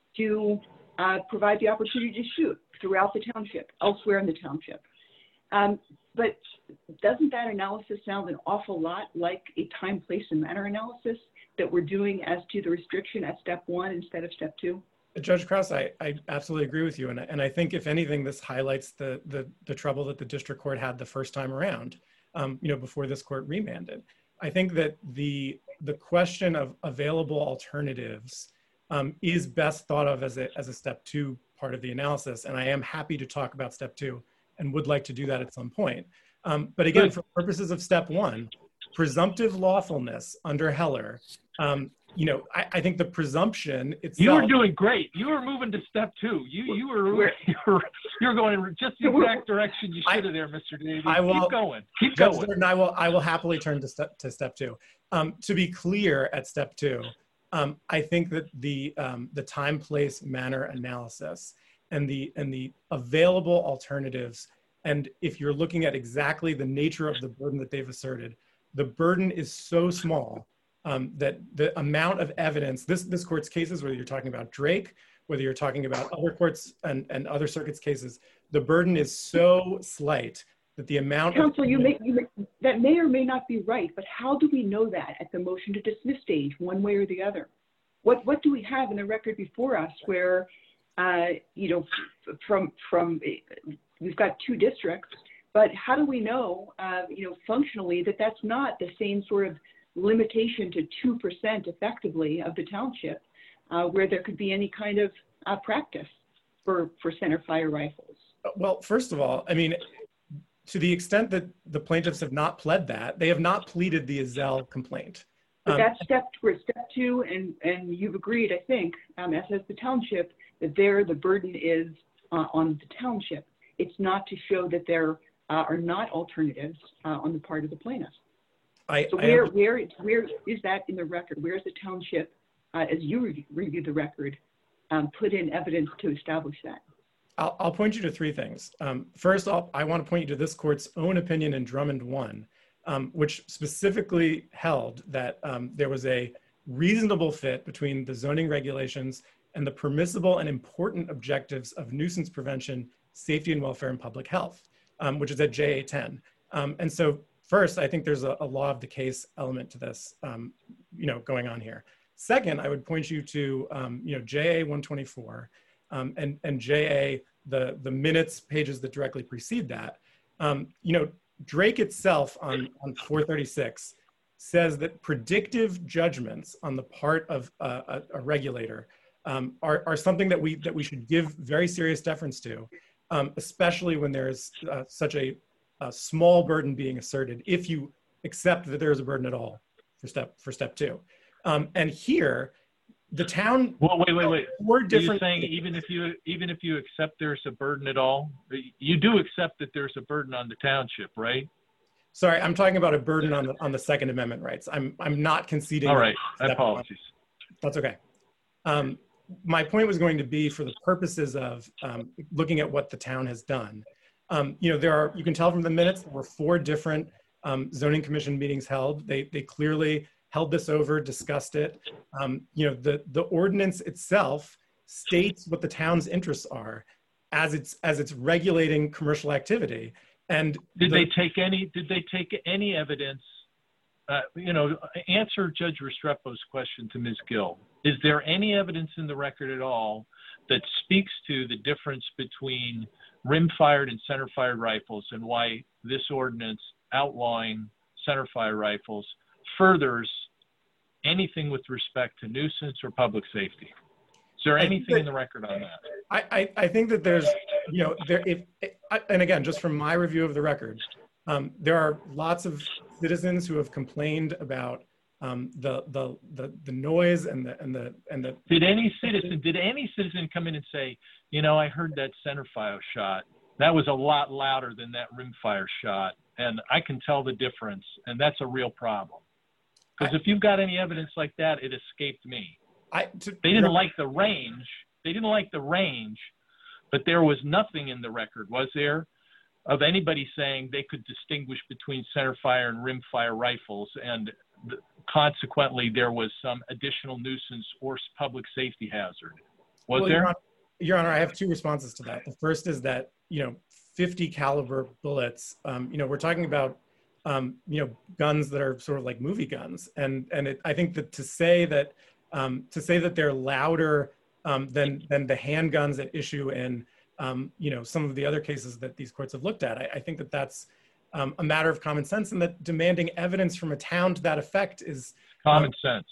to uh, provide the opportunity to shoot throughout the township, elsewhere in the township. Um, but doesn't that analysis sound an awful lot like a time, place, and manner analysis that we're doing as to the restriction at step one instead of step two? Judge Krause, I, I absolutely agree with you. And, and I think, if anything, this highlights the, the, the trouble that the district court had the first time around, um, you know, before this court remanded. I think that the, the question of available alternatives um, is best thought of as a, as a step two part of the analysis. And I am happy to talk about step two and would like to do that at some point. Um, but again, for purposes of step one, presumptive lawfulness under Heller um, you know, I, I think the presumption itself. You were doing great. You were moving to step two. You you were you were, you were going in just the exact direction you should have there, Mister Davies. I will, Keep going. Keep Judge going. Jordan, I will I will happily turn to step to step two. Um, to be clear, at step two, um, I think that the um, the time, place, manner analysis and the and the available alternatives, and if you're looking at exactly the nature of the burden that they've asserted, the burden is so small um, that the amount of evidence, this, this court's cases, whether you're talking about Drake, whether you're talking about other courts and, and other circuits cases, the burden is so slight that the amount Counsel, of- you may, you may, that may or may not be right, but how do we know that at the motion to dismiss stage, one way or the other? What, what do we have in the record before us where, uh, you know, from, from, we've got two districts, but how do we know, uh, you know, functionally that that's not the same sort of limitation to two percent effectively of the township, uh, where there could be any kind of uh, practice for, for center fire rifles? Well, first of all, I mean, to the extent that the plaintiffs have not pled that, they have not pleaded the Ezell complaint. But Um, that's step, we're at step two, and, and you've agreed, I think, um, as has the township, that there the burden is uh, on the township. It's not to show that there uh, are not alternatives uh, on the part of the plaintiff. I, So I where, have- where, where is that in the record? Where is the township, uh, as you review, review the record, um, put in evidence to establish that? I'll, I'll point you to three things. Um, first off, I want to point you to this court's own opinion in Drummond one, um, which specifically held that um, there was a reasonable fit between the zoning regulations and the permissible and important objectives of nuisance prevention, safety and welfare, and public health, um, which is at J A ten. Um, and so first, I think there's a, a law of the case element to this, um, you know, going on here. Second, I would point you to, um, you know, J A one twenty-four um, and, and J A, the, the minutes pages that directly precede that. Um, you know, Drake itself on, on four thirty-six says that predictive judgments on the part of a, a, a regulator um, are, are something that we, that we should give very serious deference to, um, especially when there's uh, such a, a small burden being asserted, if you accept that there is a burden at all for step, for step two. Um, and here, the town. Well, wait, wait, wait. Four Are you different saying even if you even if you accept there's a burden at all, you do accept that there's a burden on the township, right? Sorry, I'm talking about a burden on the on the Second Amendment rights. I'm I'm not conceding. All right, that- apologies. That's okay. Um, my point was going to be, for the purposes of um, looking at what the town has done. Um, you know, there are, you can tell from the minutes, there were four different um, zoning commission meetings held. They they clearly held this over, discussed it. Um, you know, the the ordinance itself states what the town's interests are as it's as it's regulating commercial activity. And Did the, they take any? Did they take any evidence? Uh, you know, answer Judge Restrepo's question to Miz Gill. Is there any evidence in the record at all that speaks to the difference between rim-fired and center-fired rifles, and why this ordinance outlawing center-fire rifles furthers anything with respect to nuisance or public safety? Is there anything in the record on that? I, I, I think that there's, you know, there, if, and again, just from my review of the record, um, there are lots of citizens who have complained about um, the, the, the, the noise and the, and the, and the. Did any citizen, did any citizen come in and say, you know, I heard that center-fire shot. That was a lot louder than that rim-fire shot, and I can tell the difference, and that's a real problem. Because if you've got any evidence like that, it escaped me. I, to, They didn't like the range. They didn't like the range, but there was nothing in the record, was there, of anybody saying they could distinguish between center fire and rim fire rifles, and th- consequently there was some additional nuisance or public safety hazard? Was well, there? Your Honor, Your Honor, I have two responses to that. The first is that, you know, fifty caliber bullets, um, you know, we're talking about, um, you know, guns that are sort of like movie guns. And, and it, I think that to say that, um, to say that they're louder um, than, than the handguns at issue in, um, you know, some of the other cases that these courts have looked at, I, I think that that's um, a matter of common sense, and that demanding evidence from a town to that effect is- Common um, sense.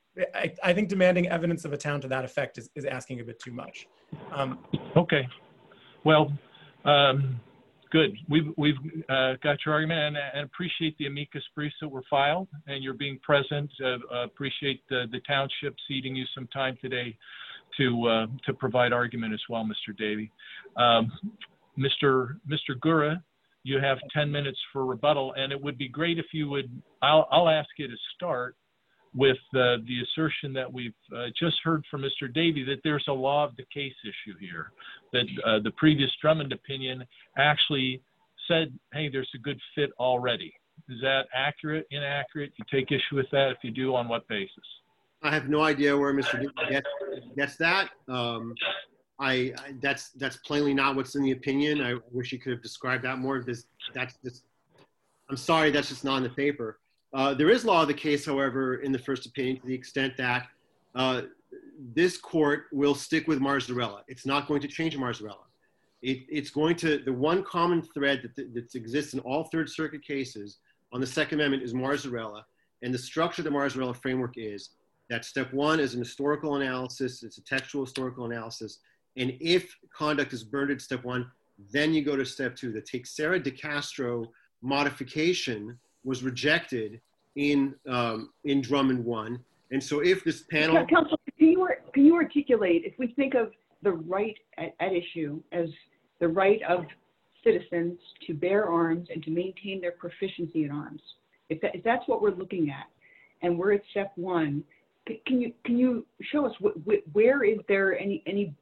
I, I think demanding evidence of a town to that effect is, is asking a bit too much. Um, Okay. Well, um, Good. We've, we've uh, got your argument, and, and appreciate the amicus briefs that were filed and your being present. Uh, uh, appreciate the, the township ceding you some time today to, uh, to provide argument as well, Mister Davey. Um, Mister Mister Gura, you have ten minutes for rebuttal, and it would be great if you would, I'll, I'll ask you to start with uh, the assertion that we've uh, just heard from Mister Davey, that there's a law of the case issue here, that uh, the previous Drummond opinion actually said, hey, there's a good fit already. Is that accurate, inaccurate? You take issue with that? If you do, on what basis? I have no idea where Mister Davey gets, gets that. Um, I, I that's that's plainly not what's in the opinion. I wish he could have described that more. This, that's just, I'm sorry, that's just not in the paper. Uh, there is law of the case, however, in the first opinion, to the extent that uh, this court will stick with Marzarella. It's not going to change Marzarella. It, it's going to, the one common thread that, that exists in all Third Circuit cases on the Second Amendment is Marzarella. And the structure of the Marzarella framework is that step one is an historical analysis. It's a textual historical analysis. And if conduct is burned at step one, then you go to step two. The Teixeira de Castro modification was rejected in um, in Drummond one, and so if this panel, Counsel, can you can you articulate, if we think of the right at, at issue as the right of citizens to bear arms and to maintain their proficiency in arms, if, that, if that's what we're looking at, and we're at step one, can you can you show us wh wh where is there any any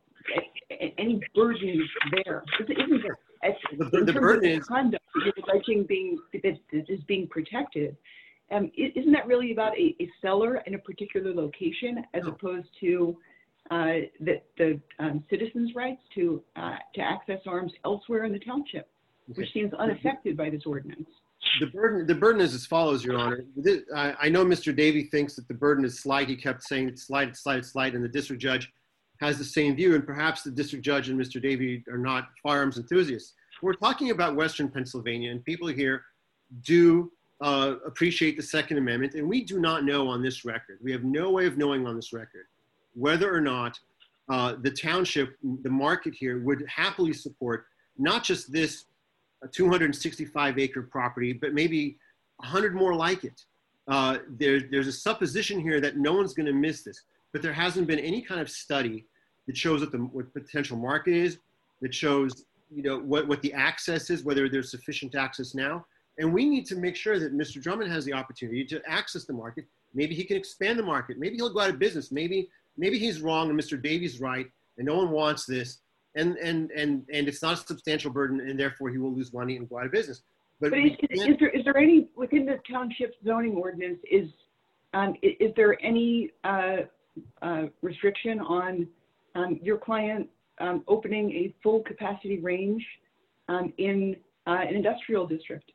any burden there? Isn't there? As, the, the burden is conduct alleging being that is being protected. Um, isn't that really about a, a seller in a particular location, as no. opposed to uh, the, the um, citizens' rights to uh, to access arms elsewhere in the township, okay. which seems unaffected by this ordinance? The burden the burden is as follows, Your Honor. This, I, I know Mister Davey thinks that the burden is slight. He kept saying it's slight, it's slight, it's slight, and the district judge has the same view, and perhaps the district judge and Mister Davey are not firearms enthusiasts. We're talking about Western Pennsylvania, and people here do uh, appreciate the Second Amendment, and we do not know on this record, we have no way of knowing on this record, whether or not uh, the township, the market here, would happily support not just this two hundred sixty-five acre property, but maybe one hundred more like it. Uh, there, there's a supposition here that no one's gonna miss this, but there hasn't been any kind of study that shows what the what potential market is, that shows you know what, what the access is, whether there's sufficient access now. And we need to make sure that Mister Drummond has the opportunity to access the market. Maybe he can expand the market. Maybe he'll go out of business. Maybe maybe he's wrong and Mister Davey's right, and no one wants this. And and and and it's not a substantial burden, and therefore he will lose money and go out of business. But, But is, is, is there is there any within the township zoning ordinance? Is um, is, is there any uh, uh, restriction on um, your client um, opening a full capacity range um, in uh, an industrial district?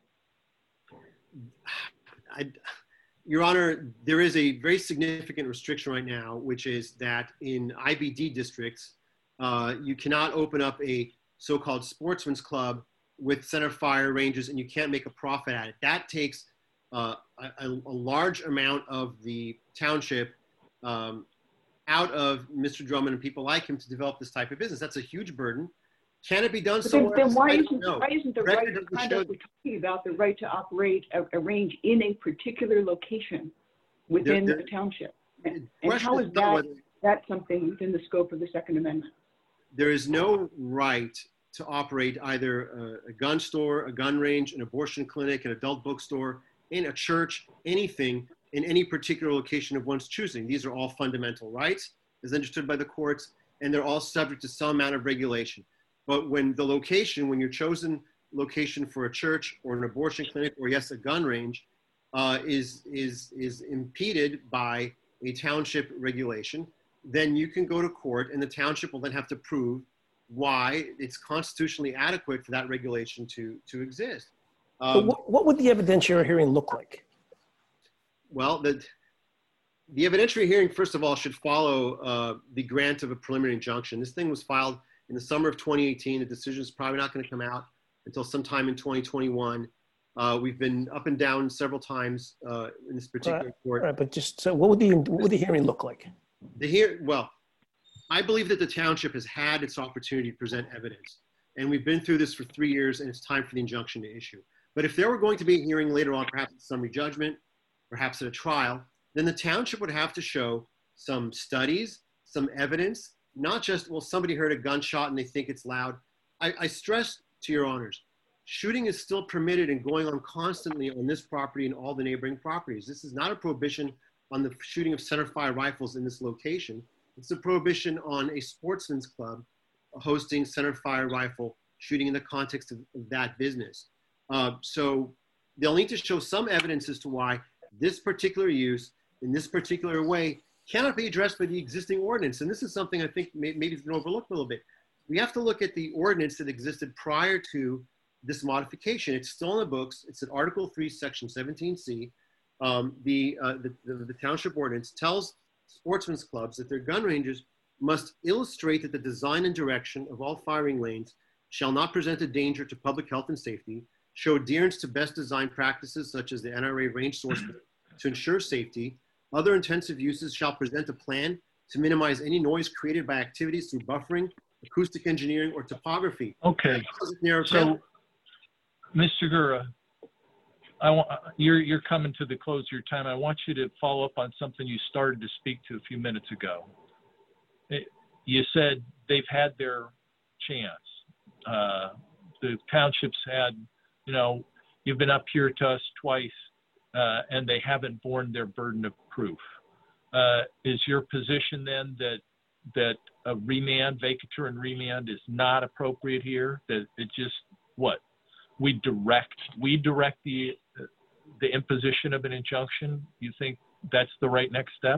I, Your Honor, there is a very significant restriction right now, which is that in I B D districts, uh, you cannot open up a so-called sportsman's club with center fire ranges, and you can't make a profit at it. That takes uh, a, a large amount of the township um, out of Mister Drummond and people like him to develop this type of business. That's a huge burden. Can it be done But somewhere then, else? then why, I don't isn't, know. why isn't the Record right of doesn't conduct show- we're talking about the right to operate a, a range in a particular location within There- the there- township? The And, and question how is is not that, whether- that something within the scope of the Second Amendment? there is no right to operate either a, a gun store, a gun range, an abortion clinic, an adult bookstore, in a church, anything in any particular location of one's choosing. These are all fundamental rights as understood by the courts, and they're all subject to some amount of regulation. But when the location, when your chosen location for a church or an abortion clinic, or yes, a gun range, uh, is, is, is impeded by a township regulation, then you can go to court, and the township will then have to prove why it's constitutionally adequate for that regulation to, to exist. But Um, what, what would the evidentiary hearing look like? well, the, the evidentiary hearing, first of all, should follow uh, the grant of a preliminary injunction. This thing was filed in the summer of twenty eighteen. The decision is probably not going to come out until sometime in twenty twenty-one. Uh, we've been up and down several times uh, in this particular court. All right, but just, so what would the, what would the hearing look like? The hear, well, I believe that the township has had its opportunity to present evidence. and we've been through this for three years, and it's time for the injunction to issue. But if there were going to be a hearing later on, perhaps a summary judgment, perhaps at a trial, then the township would have to show some studies, some evidence, not just, well, somebody heard a gunshot and they think it's loud. I, I stress to your honors, shooting is still permitted and going on constantly on this property and all the neighboring properties. This is not a prohibition on the shooting of centerfire rifles in this location. It's a prohibition on a sportsman's club hosting centerfire rifle shooting in the context of, of that business. Uh, so they'll need to show some evidence as to why this particular use in this particular way cannot be addressed by the existing ordinance. And this is something I think may, maybe has been overlooked a little bit. We have to look at the ordinance that existed prior to this modification. It's still in the books. It's in Article three, Section seventeen C. Um, the, uh, the, the, the township ordinance tells sportsmen's clubs that their gun ranges must illustrate that the design and direction of all firing lanes shall not present a danger to public health and safety, show adherence to best design practices such as the N R A range source to ensure safety. Other intensive uses shall present a plan to minimize any noise created by activities through buffering, acoustic engineering, or topography. Okay, so Mister Gura, I want, you're, you're coming to the close of your time. I want you to follow up on something you started to speak to a few minutes ago. It, you said they've had their chance. Uh, the townships had, you know, you've been up here to us twice, uh, and they haven't borne their burden of proof. Uh, is your position then that that a remand, vacatur and remand is not appropriate here? That it just, what? We direct, we direct the, the imposition of an injunction? You think that's the right next step?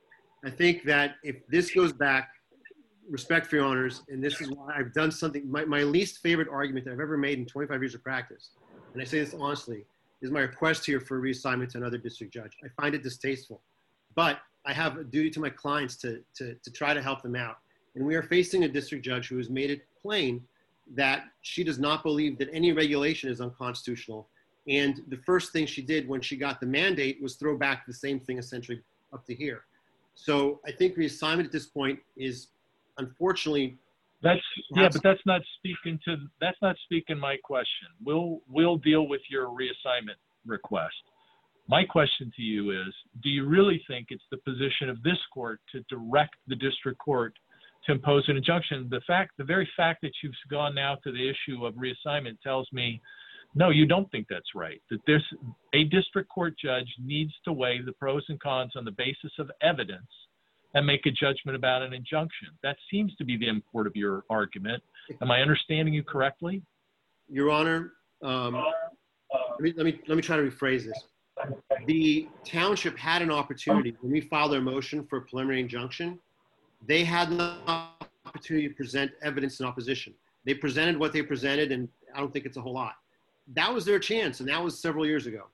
I think that if this goes back, respect for your honors, and this is why I've done something, my, my least favorite argument that I've ever made in twenty-five years of practice, and I say this honestly, is my request here for reassignment to another district judge. I find it distasteful, but I have a duty to my clients to, to, to try to help them out. And we are facing a district judge who has made it plain that she does not believe that any regulation is unconstitutional. And the first thing she did when she got the mandate was throw back the same thing essentially up to here. So I think reassignment at this point is unfortunately. That's, yeah, but that's not speaking to, that's not speaking my question. We'll, we'll deal with your reassignment request. My question to you is, do you really think it's the position of this court to direct the district court to impose an injunction? The fact, the very fact that you've gone now to the issue of reassignment tells me, no, you don't think that's right. That there's a district court judge needs to weigh the pros and cons on the basis of evidence and make a judgment about an injunction. That seems to be the import of your argument. Am I understanding you correctly? Your Honor, um, let me, let me, let me try to rephrase this. The township had an opportunity when we filed our motion for a preliminary injunction. They had an opportunity to present evidence in opposition. They presented what they presented, and I don't think it's a whole lot. That was their chance, and that was several years ago.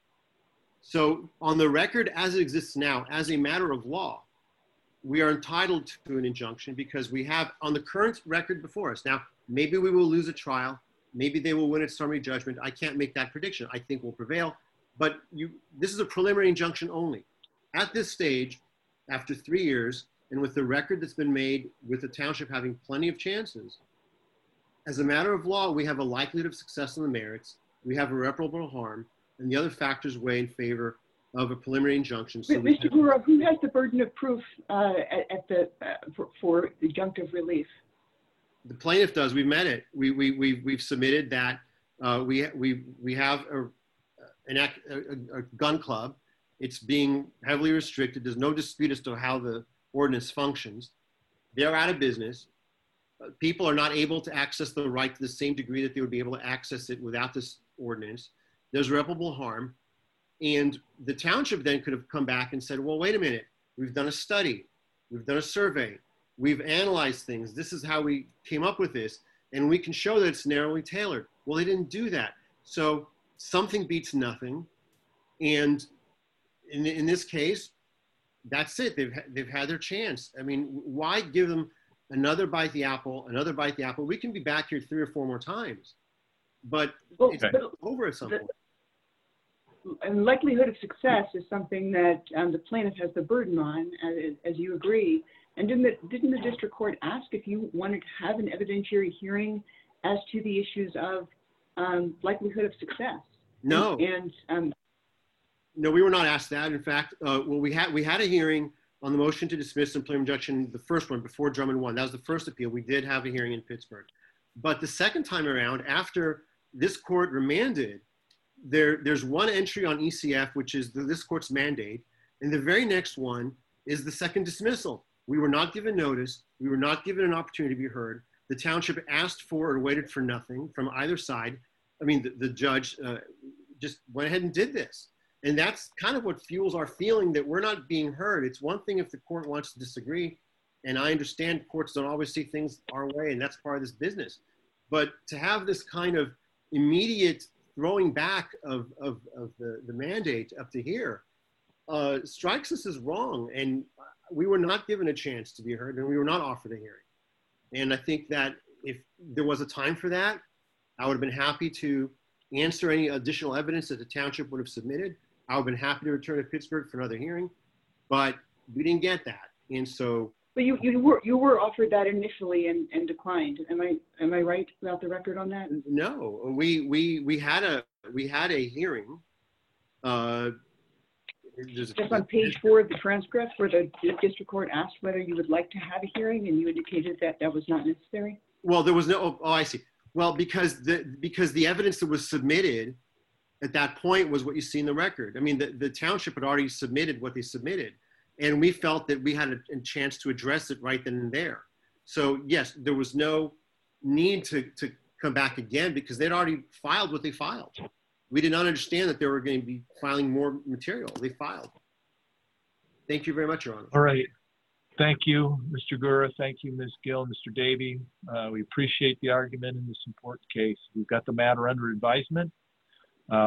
So on the record as it exists now, as a matter of law, we are entitled to an injunction because we have on the current record before us. Now, maybe we will lose a trial. Maybe they will win at summary judgment. I can't make that prediction. I think we'll prevail. But you, this is a preliminary injunction only. At this stage, after three years, and with the record that's been made with the township having plenty of chances, as a matter of law, we have a likelihood of success on the merits, we have irreparable harm, and the other factors weigh in favor of a preliminary injunction. So Mister Gura, who has the burden of proof uh, at, at the, uh, for, for injunctive relief? The plaintiff does. We've met it. We, we, we, we've submitted that. Uh, we, we, we have a, an, a, a gun club. It's being heavily restricted. There's no dispute as to how the ordinance functions. They're out of business. Uh, people are not able to access the right to the same degree that they would be able to access it without this ordinance. There's irreparable harm. And the township then could have come back and said, well, wait a minute, we've done a study, we've done a survey, we've analyzed things, this is how we came up with this, and we can show that it's narrowly tailored. Well, they didn't do that. So something beats nothing. And in, in this case, that's it, they've, they've had their chance. I mean, why give them another bite at the apple, another bite at the apple? We can be back here three or four more times, but well, it's but over at some the, point. And likelihood of success is something that um, the plaintiff has the burden on, as, as you agree. And didn't the, didn't the district court ask if you wanted to have an evidentiary hearing as to the issues of um, likelihood of success. No. And, and um, No, we were not asked that. In fact, uh, well, we had we had a hearing on the motion to dismiss and preliminary injunction, the first one before Drummond won. That was the first appeal. We did have a hearing in Pittsburgh. But the second time around, after this court remanded, there, there's one entry on E C F, which is the, this court's mandate. And the very next one is the second dismissal. We were not given notice. We were not given an opportunity to be heard. The township asked for or waited for nothing from either side. I mean, the, the judge uh, just went ahead and did this. And that's kind of what fuels our feeling that we're not being heard. It's one thing if the court wants to disagree, and I understand courts don't always see things our way, and that's part of this business. But to have this kind of immediate throwing back of, of, of the, the mandate up to here uh, strikes us as wrong. And we were not given a chance to be heard, and we were not offered a hearing. And I think that if there was a time for that, I would have been happy to answer any additional evidence that the township would have submitted. I would have been happy to return to Pittsburgh for another hearing, but we didn't get that. And so. But you, you were you were offered that initially and, and declined. Am I am I right about the record on that? No, we we we had a we had a hearing. Uh, Just on page four of the transcript, where the district court asked whether you would like to have a hearing, and you indicated that that was not necessary. Well, there was no. Oh, oh I see. Well, because the because the evidence that was submitted at that point was what you see in the record. I mean, the, the township had already submitted what they submitted, and we felt that we had a, a chance to address it right then and there. So yes, there was no need to, to come back again because they'd already filed what they filed. We did not understand that they were going to be filing more material. They filed. Thank you very much, Your Honor. All right. Thank you, Mister Gura. Thank you, Miz Gill, Mister Davey. Uh, we appreciate the argument in this important case. We've got the matter under advisement.